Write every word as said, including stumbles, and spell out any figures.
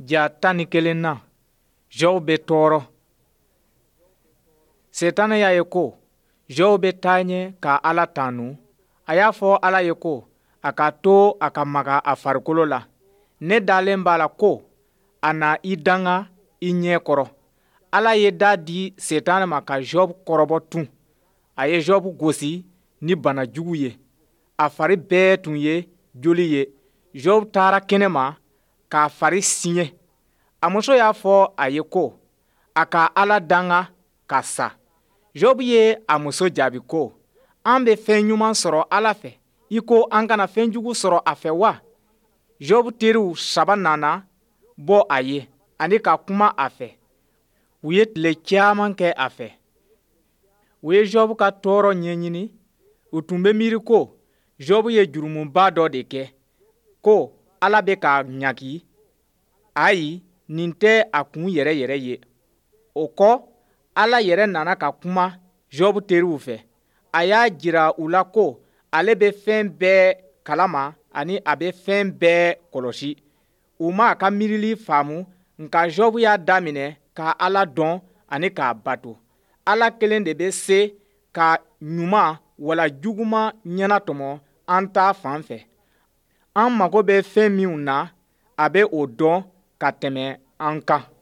Ja tan ni kelen na, Job bɛ tɔɔrɔ. Setana y'a ye ko Job bɛ taa ɲɛ ka Ala tanu. A y'a fɔ Ala ye ko a ka to a ka maga a farikolo la. Ne dalen b'a la ko a na i danga i ɲɛ kɔrɔ. Ala ye da di Setana ma ka Job kɔrɔbɔ tun. A ye Job gosi ni bana jugu ye. A fari bɛɛ tun ye joli ye. Job taara kɛnɛma k'a fari siɲɛ. A muso y'a fɔ a ye ko a ka Ala danga ka sa. Job ye a muso jaabi ko, an bɛ fɛn ɲuman sɔrɔ Ala fɛ, i ko an kana fɛn jugu sɔrɔ a fɛ wa? Job teriw saba nana bɔ a ye ani ka kuma a fɛ. U ye tile caman kɛ a fɛ. U ye Job ka tɔɔrɔ ɲɛɲini. U tun bɛ miiri ko Job ye jurumuba dɔ de kɛ, ko Ala bɛ k'a ɲagi. Ayi, nin tɛ a kun yɛrɛ yɛrɛ ye. O kɔ, Ala yɛrɛ nana ka kuma Job teriw fɛ. A y'a jira u la ko ale bɛ fɛn bɛɛ kalama ani a bɛ fɛn bɛɛ kɔlɔsi. U ma a ka miirili faamu, nka Job y'a daminɛ ka Ala dɔn ani k'a bato. Ala kelen de bɛ se ka ɲuman wala juguman ɲɛnatɔmɔ an ta fan fɛ. An mago bɛ fɛn minnu na, a bɛ o dɔn ka tɛmɛ an kan.